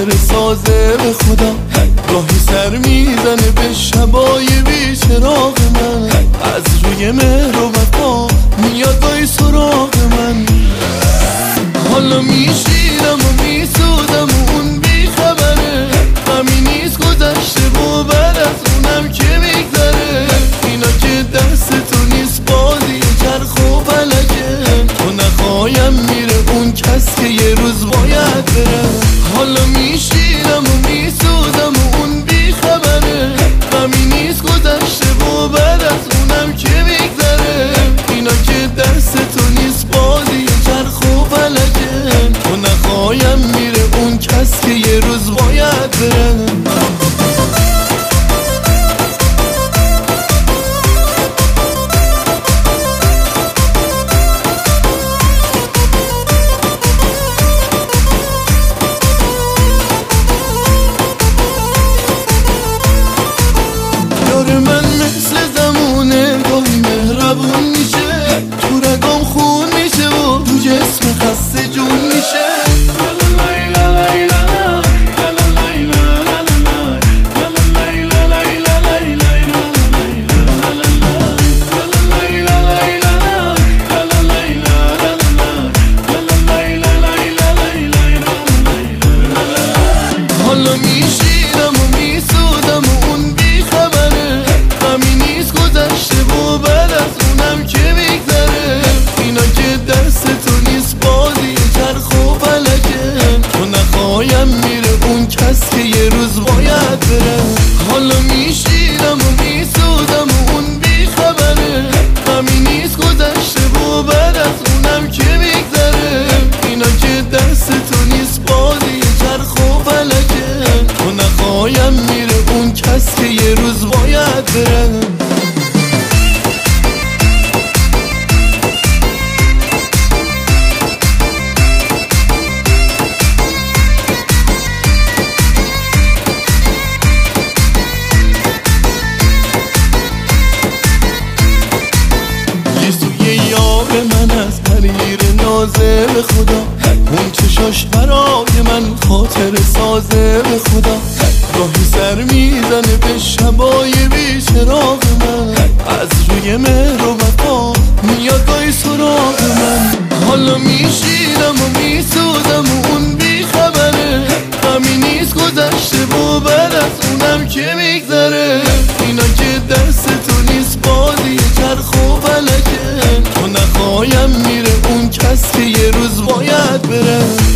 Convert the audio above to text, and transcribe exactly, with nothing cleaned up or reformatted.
خاطر سازه به خدا. گاهی سر میزنه به شبای بی چراغ من، از روی مهر و وفا میاد گاهی سراغ من. حالا میشیرم و میسودم و اون بی خبره، غمی نیست گذشته و بعد از اونم که میگذره. اینا که دست تو نیست بازی چرخ و فلکه، تو نخوایم میره اون کس که یه روز باید بره. حالا میشیرم و میسودم و اون بی خبره، غمی نیست گذشته و بعد از اونم که میگذره. اینا که دست تو نیست بازی چرخ و فلکه، تو نخوایم میره اون کس که یه روز باید بره. من مثل زمونه گاهی مهربون میشه، تو رگام خون میشه و تو جسم خسته جون میشه. حالا میشیرم و میسودم و اون بی خبره، غمی نیست گذشته و بعد از اونم که میگذره. اینا که دست تو نیست بازی چرخ و فلکه، تو نخوایم میره اون کس که یه روز باید بره. حالا میشیرم و میسودم و اون بی خبره، غمی نیست گذشته و بعد از اونم که میگذره. اینا که دست تو نیست بازی چرخ و فلکه، تو نخوایم میره اون کس که یه روز باید بره. من از پریر نازه به خدا، اون چشاش برای من خاطر سازه به خدا. گاهی سر میزنه به شبای بی چراغ من، از روی مهر و وفا میاد گاهی سراغ من. حالا میشیرم و میسودم و اون بی خبره، غمی نیست گذشته و بعد از اونم که میگذره. اینا که دست تو نیست بازی چرخ و فلکه، تو نخوایم میره اون کس که یه روز باید بره.